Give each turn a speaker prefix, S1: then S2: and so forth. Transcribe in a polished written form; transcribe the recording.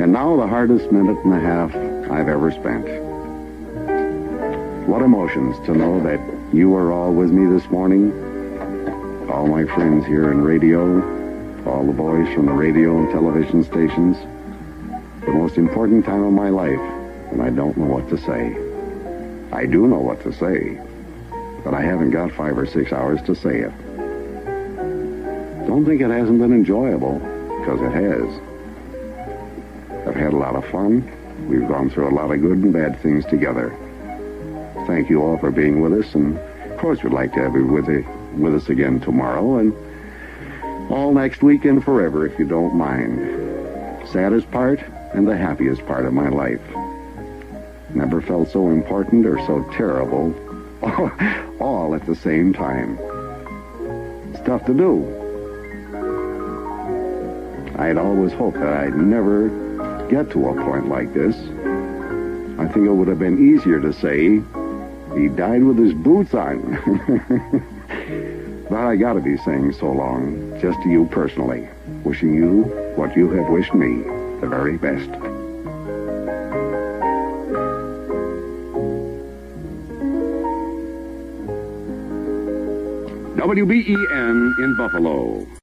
S1: And now the hardest minute and a half I've ever spent. What emotions to know that you are all with me this morning. All my friends here in radio, all the boys from the radio and television stations. The most important time of my life, and I don't know what to say. I do know what to say, but I haven't got 5 or 6 hours to say it. Don't think it hasn't been enjoyable, because it has. I've had a lot of fun. We've gone through a lot of good and bad things together. Thank you all for being with us, and of course we'd like to have you with us again tomorrow, and all next week and forever if you don't mind. Saddest part and the happiest part of my life. Never felt so important or so terrible, all at the same time. It's tough to do. I'd always hoped that I'd never get to a point like this. I think it would have been easier to say he died with his boots on. But I gotta be saying so long, just to you personally, wishing you what you have wished me, the very best. WBEN in Buffalo.